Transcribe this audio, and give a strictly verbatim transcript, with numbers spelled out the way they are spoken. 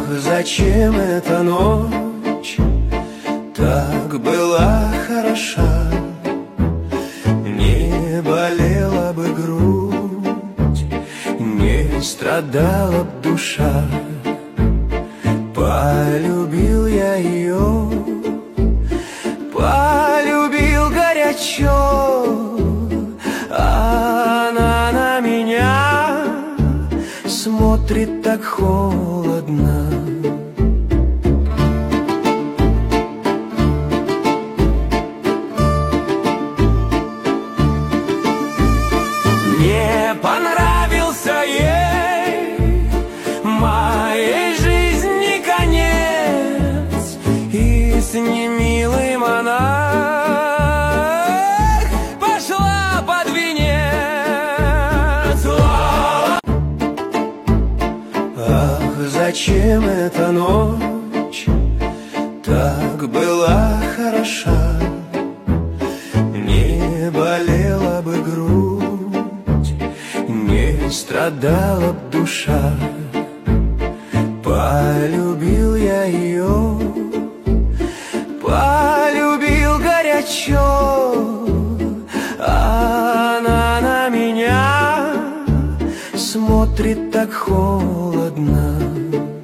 зачем эта ночь так была хороша? Не болела бы грудь, не страдала б душа. Полюбил я ее, полюбил горячо, а она на меня смотрит так холодно. Не понравился ей моей жизни конец, и с немилым она пошла под венец. Ах, зачем эта ночь так была хороша? Не болела бы грудь, не страдала б душа. Полюбил я ее, полюбил горячо, а она на меня смотрит так холодно.